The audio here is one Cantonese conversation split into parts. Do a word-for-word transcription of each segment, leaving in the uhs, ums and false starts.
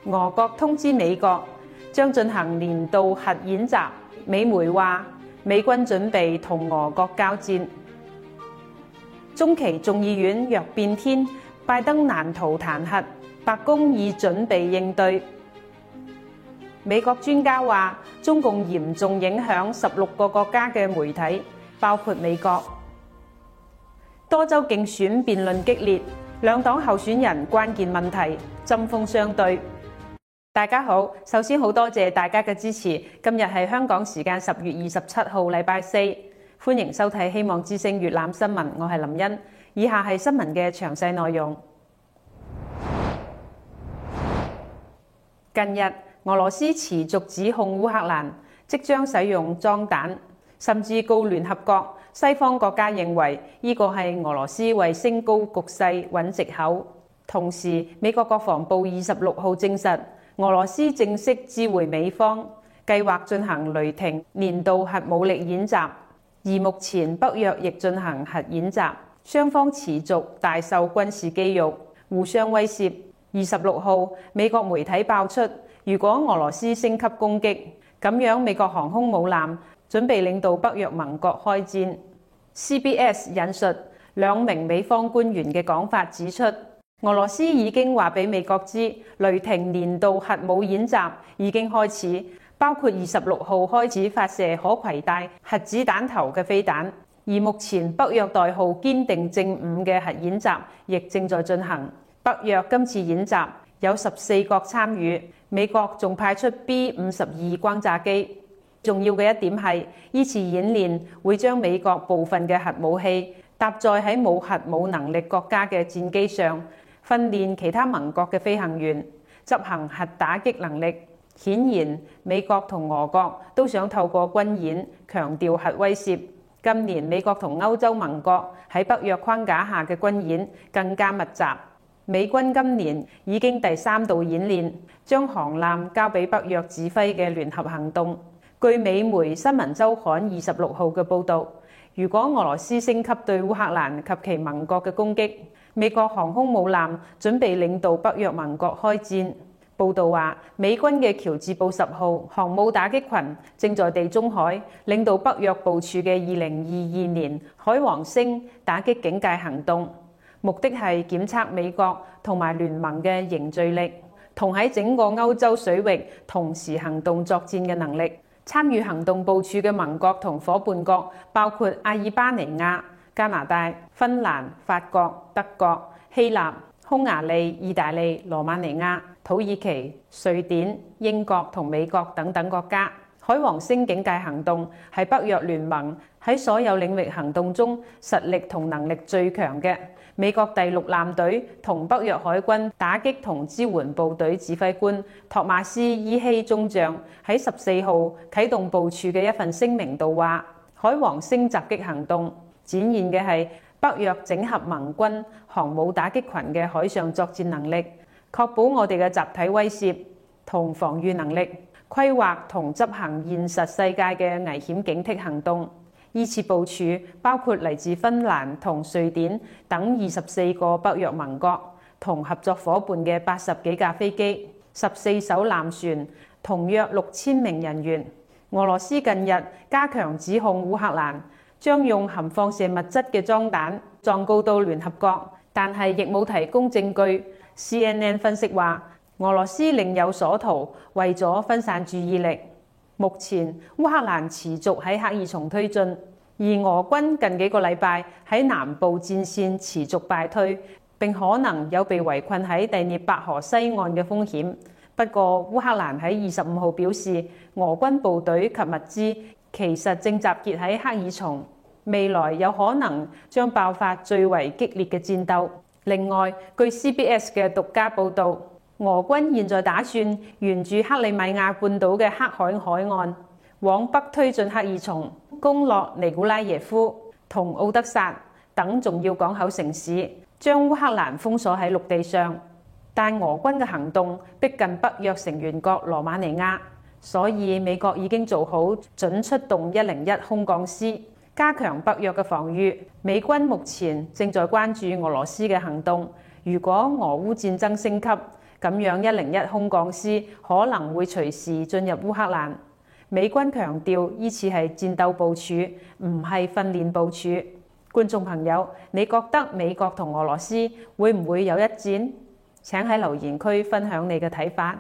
俄國通知美國將進行年度核演習，美媒話美軍準備同俄國交戰。中期眾議院若變天，拜登難逃彈劾，白宮已準備應對。美國專家話，中共嚴重影響十六個國家嘅媒體，包括美國。多州競選辯論激烈，兩黨候選人關鍵問題針鋒相對。大家好，首先好多謝大家嘅支持。今日係香港時間十月二十七號，禮拜四，歡迎收睇希望之聲粵覽新聞，我係林茵。以下係新聞嘅詳細內容。近日，俄羅斯持續指控烏克蘭即將使用裝彈，甚至告聯合國。西方國家認為呢個係俄羅斯為升高局勢揾藉口。同時，美國國防部二十六號證實，俄羅斯正式知會美方，計劃進行雷霆年度核武力演習。而目前北約亦進行核演習，雙方持續大秀軍事肌肉，互相威懾。二十六號，美國媒體爆出，如果俄羅斯升級攻擊，咁樣美國航空母艦準備領導北約盟國開戰。C B S 引述兩名美方官員嘅講法指出，俄羅斯已經話俾美國知，雷霆年度核武演習已經開始，包括二十六號開始發射可攜帶核子彈頭嘅飛彈。而目前北約代號堅定正五嘅核演習亦正在進行。北約今次演習有十四國參與，美國仲派出 B 五十二轟炸機。重要嘅一點係，呢次演練會將美國部分嘅核武器搭載喺冇核武能力國家嘅戰機上，訓練其他盟國嘅飛行員執行核打擊能力。顯然，美國同俄國都想透過軍演強調核威懾。今年美國同歐洲盟國喺北約框架下嘅軍演更加密集。美軍今年已經第三度演練，將航艦交俾北約指揮嘅聯合行動。據美媒新聞週刊二十六號嘅報導，如果俄羅斯升級對烏克蘭及其盟國嘅攻擊，美國航空母艦準備領導北約盟國開戰。報導話，美軍嘅喬治布十號航母打擊群正在地中海領導北約部署嘅二零二二年海王星打擊警戒行動，目的係檢測美國同埋聯盟嘅凝聚力，同喺整個歐洲水域同時行動作戰嘅能力。參與行動部署嘅盟國同夥伴國包括阿爾巴尼亞、加拿大、芬蘭、法國、德國、希臘、匈牙利、意大利、羅馬尼亞、土耳其、瑞典、英國同美國等等國家。海王星警戒行動係北約聯盟喺所有領域行動中實力同能力最強嘅。美國第六艦隊同北約海軍打擊同支援部隊指揮官托馬斯伊希中將喺十四號啟動部署嘅一份聲明度話，海王星襲擊行動展現嘅係北約整合盟軍航母打擊群嘅海上作戰能力，確保我哋嘅集體威懾同防禦能力，規劃同執行現實世界嘅危險警惕行動。依次部署包括嚟自芬蘭同瑞典等二十四個北約盟國同合作伙伴嘅八十幾架飛機、十四艘艦船同約六千名人員。俄羅斯近日加強指控烏克蘭將用含放射物質嘅裝彈狀告到聯合國，但係亦冇提供證據。C N N 分析話，俄羅斯另有所圖，為咗分散注意力。目前烏克蘭持續喺赫爾松推進，而俄軍近幾個禮拜喺南部戰線持續敗退，並可能有被圍困喺第聶伯河西岸嘅風險。不過烏克蘭喺二十五號表示，俄軍部隊及物資其實正集結喺赫爾松，未來有可能將爆發最為激烈嘅戰鬥。另外，據 C B S 嘅獨家報導，俄軍現在打算沿住克里米亞半島嘅黑海海岸往北推進赫爾松，攻落尼古拉耶夫同奧德薩等重要港口城市，將烏克蘭封鎖喺陸地上。但俄軍嘅行動逼近北約成員國羅馬尼亞，所以美國已經做好準出動一零一空降師，加強北約嘅防禦。美軍目前正在關注俄羅斯嘅行動，如果俄烏戰爭升級， 咁樣一零一空降師可能會隨時進入烏克蘭。美軍強調依次係戰鬥部署，唔係訓練部署。觀眾朋友，你覺得美國同俄羅斯會唔會有一戰？請喺留言區分享你嘅睇法。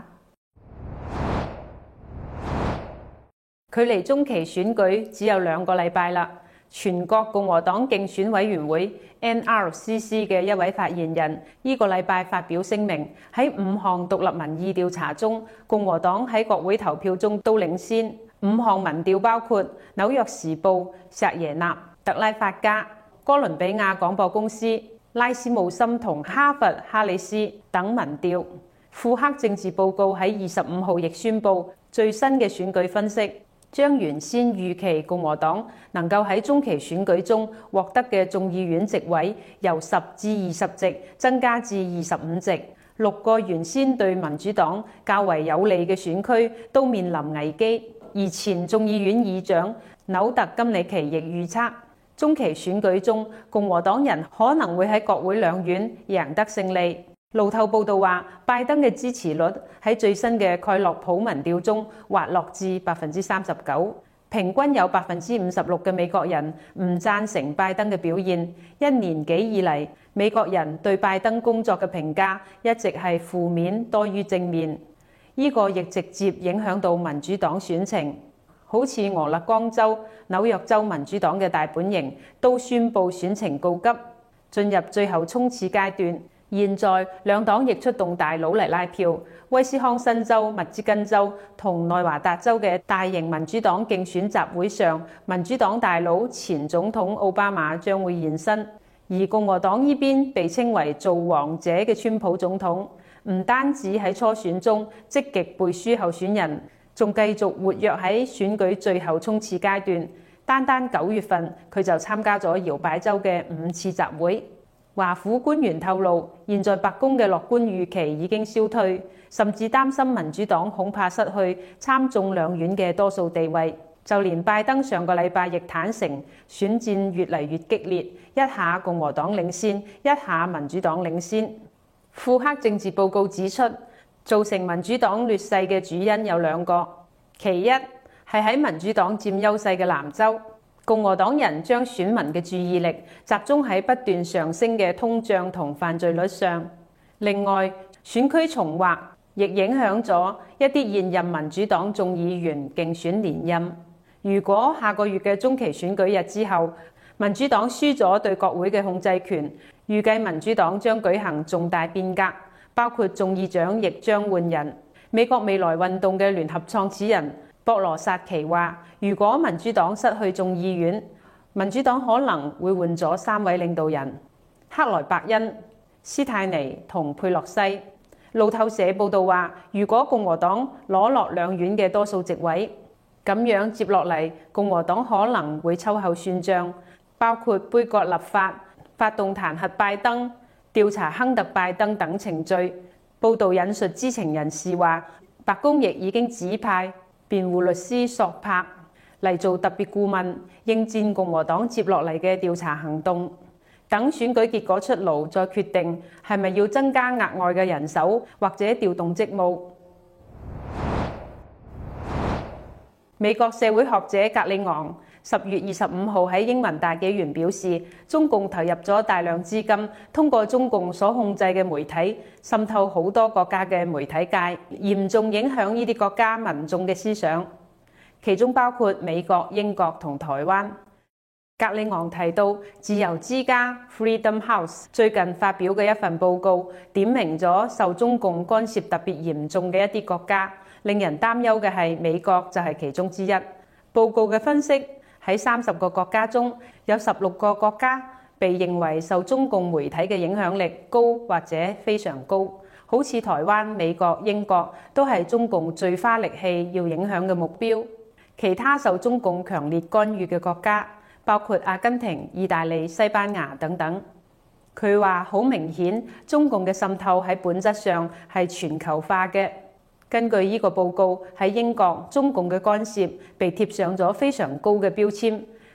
距離中期選舉只有兩個禮拜啦。全國共和黨競選委員會 N R C C 嘅一位發言人呢個禮拜發表聲明，喺五項獨立民意調查中，共和黨喺國會投票中都領先。五項民調包括紐約時報、錫耶納、特拉法加、哥倫比亞廣播公司、拉斯姆森同哈佛哈里斯等民調。庫克政治報告喺二十五號亦宣布最新嘅選舉分析，將原先預期共和黨能夠喺中期選舉中獲得嘅眾議院席位由十至二十席增加至二十五席。六個原先對民主黨較為有利嘅選區都面臨危機。而前眾議院議長紐特金里奇亦預測，中期選舉中共和黨人可能會喺國會兩院贏得勝利。路透報道話，拜登嘅支持率喺最新嘅蓋洛普民調中滑落至百分之三十九，平均有百分之五十六嘅美國人唔贊成拜登嘅表現。一年幾以嚟，美國人對拜登工作嘅評價一直係負面多於正面，呢個亦直接影響到民主黨選情。好似俄勒岡州、紐約州民主黨嘅大本營都宣布選情告急，進入最後衝刺階段。現在兩黨亦出動大佬嚟拉票。威斯康辛州、密芝根州同內華達州嘅大型民主黨競選集會上，民主黨大佬前總統奧巴馬將會現身。而共和黨呢邊被稱為造王者嘅川普總統，唔單止喺初選中積極背書候選人，仲繼續活躍喺選舉最後衝刺階段。單單九月份，佢就參加咗搖擺州嘅五次集會。華府官員透露，現在白宮嘅樂觀預期已經消退，甚至擔心民主黨恐怕失去參眾兩院嘅多數地位。就連拜登上個禮拜亦坦承，選戰越嚟越激烈，一下共和黨領先，一下民主黨領先。庫克政治報告指出，造成民主黨劣勢嘅主因有兩個，其一係喺民主黨佔優勢嘅南州。共和黨人將選民嘅注意力集中喺不斷上升嘅通脹同犯罪率上。另外，選區重劃亦影響咗一啲現任民主黨眾議員競選連任。如果下個月嘅中期選舉日之後，民主黨輸咗對國會嘅控制權，預計民主黨將舉行重大變革，包括眾議長亦將換人。美國未來運動嘅聯合創始人博羅薩奇話，如果民主黨失去眾議院，民主黨可能會換咗三位領導人：克萊伯恩、斯泰尼同佩洛西。路透社報道話，如果共和黨攞落兩院嘅多數席位，咁樣接落嚟，共和黨可能會秋後算賬，包括杯葛立法、發動彈劾拜登、調查亨特拜登等程序。報道引述知情人士話，白宮亦已經指派辯護律師索柏嚟做特別顧問，應戰共和黨接落嚟嘅調查行動。等選舉結果出爐，再決定係咪要增加額外嘅人手或者調動職務。美國社會學者格里昂十月二十五號喺英文大紀元表示，中共投入咗大量資金，通過中共所控制嘅媒體滲透好多國家嘅媒體界，嚴重影響呢啲國家民眾嘅思想，其中包括美國、英國同台灣。格里昂提到，自由之家 Freedom House 最近發表嘅一份報告，點明咗受中共干涉特別嚴重嘅一啲國家，令人擔憂嘅係美國就係其中之一。報告嘅分析，喺三十個國家中有十六個國家被認為受中共媒體嘅影響力高或者非常高，好似台灣、美國、英國都係中共最花力氣要影響嘅目標。其他受中共強烈干預嘅國家包括阿根廷、意大利、西班牙等等。佢話好明顯，中共嘅滲透喺本質上係全球化嘅。根據呢個報告，喺英國，中共嘅干涉被貼上咗非常高嘅標籤，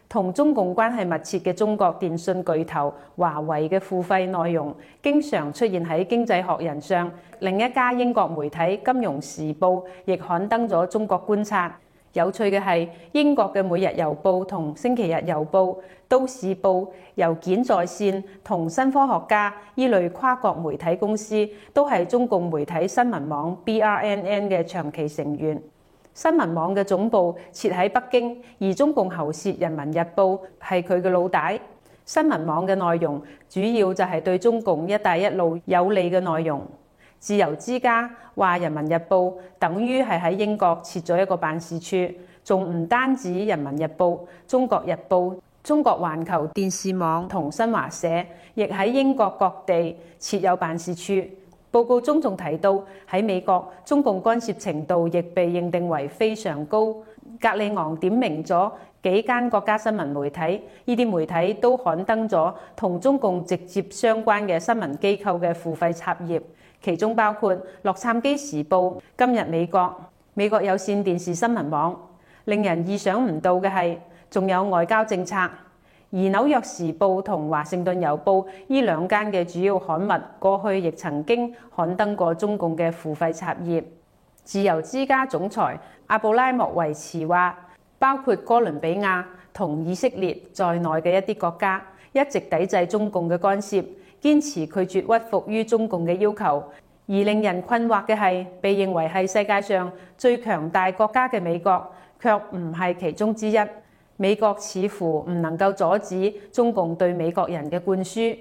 同中共關係密切嘅中國電信巨頭華為嘅付費內容，經常出現喺《經濟學人》上。另一家英國媒體《金融時報》亦刊登咗中國觀察。有趣嘅係，英國嘅《每日郵報》同《星期日郵報》、《都市報》、郵件在線同新科學家依類跨國媒體公司，都係中共媒體新聞網 B R N N 嘅長期成員。新聞網嘅總部設喺北京，而中共喉舌《人民日報》係佢嘅老大。新聞網嘅內容主要就係對中共一帶一路有利嘅內容。自由之家話《人民日報》等於係喺英國設咗一個辦事處，仲唔單止《人民日報》、《中國日報》、中國環球電視網同新華社，亦喺英國各地設有辦事處。報告中仲提到，喺美國，中共干涉程度亦被認定為非常高。格里昂點名咗幾間國家新聞媒體，呢啲媒體都刊登咗同中共直接相關嘅新聞機構嘅付費插頁。其中包括洛杉磯時報、今日美國、美國有線電視新聞網。令人意想唔到嘅係，仲有外交政策。而紐約時報同華盛頓郵報呢兩間嘅主要刊物，過去亦曾經刊登過中共嘅付費插頁。自由之家總裁阿布拉莫維茨話，包括哥倫比亞同以色列在內嘅一啲國家，一直抵制中共嘅干涉，堅持拒絕屈服於中共嘅要求。而令人困惑嘅係，被認為係世界上最強大國家嘅美國，卻唔係其中之一。美國似乎唔能夠阻止中共對美國人嘅灌輸。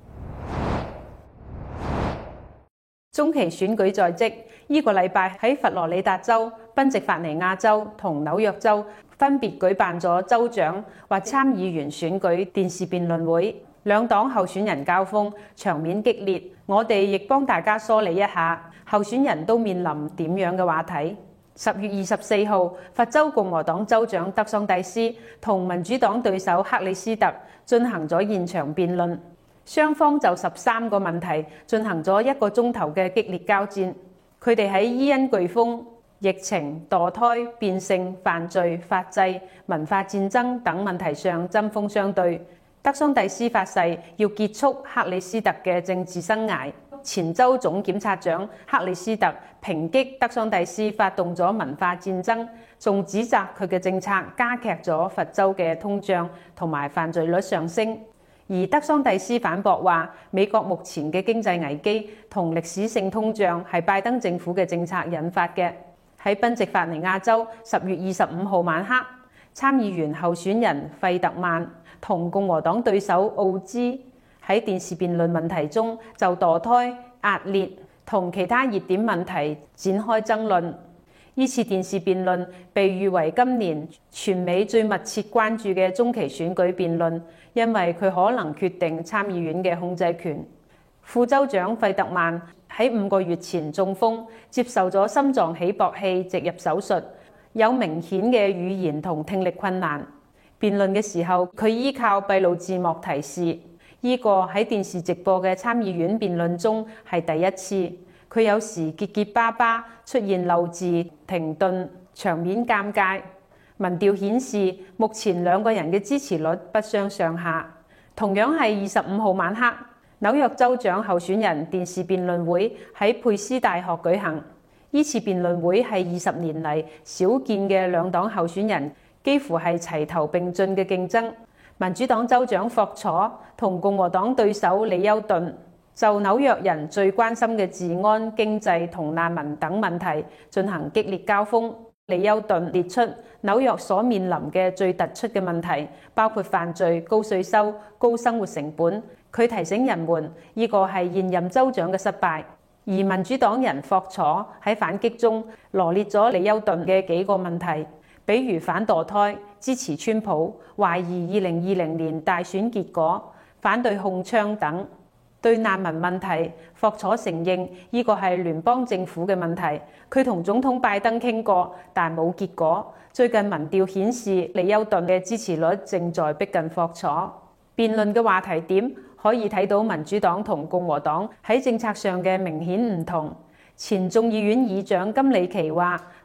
中期選舉在即，呢個禮拜喺佛羅里達州、賓夕法尼亞州同紐約州分別舉辦咗州長或參議員選舉電視辯論會，兩黨候選人交鋒，場面激烈。我哋亦幫大家梳理一下候選人都面臨點樣嘅話題。十月二十四號，佛州共和黨州長德桑蒂斯同民主黨對手克里斯特進行咗現場辯論，雙方就十三個問題進行咗一個鐘頭嘅激烈交戰。佢哋喺伊恩颶風、疫情、墮胎、變性、犯罪、法制、文化戰爭等問題上針鋒相對。德桑蒂斯發誓要結束克里斯特嘅政治生涯。前州總檢察長克里斯特抨擊德桑蒂斯發動咗文化戰爭，仲指責佢嘅政策加劇咗佛州嘅通脹同埋犯罪率上升。而德桑蒂斯反駁話，美國目前嘅經濟危機同歷史性通脹係拜登政府嘅政策引發嘅。喺賓夕法尼亞州十月二十五號晚黑，參議員候選人費特曼同共和黨對手奧茲喺電視辯論問題中就墮胎、壓裂同其他熱點問題展開爭論。呢次電視辯論被譽為今年全美最密切關注嘅中期選舉辯論，因為佢可能決定參議院嘅控制權。副州長費特曼喺五個月前中風，接受咗心臟起搏器植入手術，有明顯嘅語言同聽力困難。辯論嘅時候，佢依靠閉路字幕提示。呢個喺電視直播嘅參議院辯論中係第一次。佢有時結結巴巴，出現漏字、停頓，場面尷尬。民調顯示，目前兩個人嘅支持率不相上下。同樣係二十五號晚黑，紐約州長候選人電視辯論會喺佩斯大學舉行。呢次辯論會係二十年嚟少見嘅兩黨候選人幾乎係齊頭並進嘅競爭。民主黨州長霍楚同共和黨對手李休頓就紐約人最關心嘅治安、經濟同難民等問題進行激烈交鋒。李休頓列出紐約所面臨嘅最突出嘅問題，包括犯罪、高稅收、高生活成本。佢提醒人們，呢個係現任州長嘅失敗。而民主黨人霍楚喺反擊中羅列咗李休頓嘅幾個問題，比如反墮胎、支持川普、懷疑二零二零年大選結果、反對控槍等。對難民問題，霍楚承認呢個係聯邦政府嘅問題。佢同總統拜登傾過，但冇結果。最近民調顯示，李休頓嘅支持率正在逼近霍楚。辯論嘅話題點可以睇到民主黨同共和黨喺政策上嘅明顯唔同。前眾議院議長金里奇話，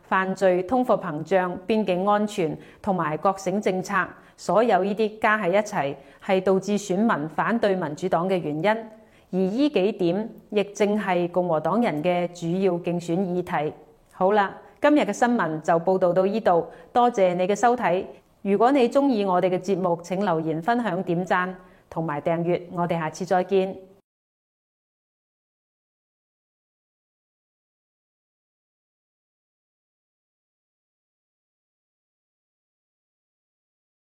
犯罪、通貨膨脹、邊境安全同埋覺醒政策，所有呢啲加喺一齊，係導致選民反對民主黨嘅原因。而呢幾點亦正係共和黨人嘅主要競選議題。好啦，今日嘅新聞就報道到呢度，多謝你嘅收睇。如果你鍾意我哋嘅節目，請留言分享、點讚同埋訂閱。我哋下次再見。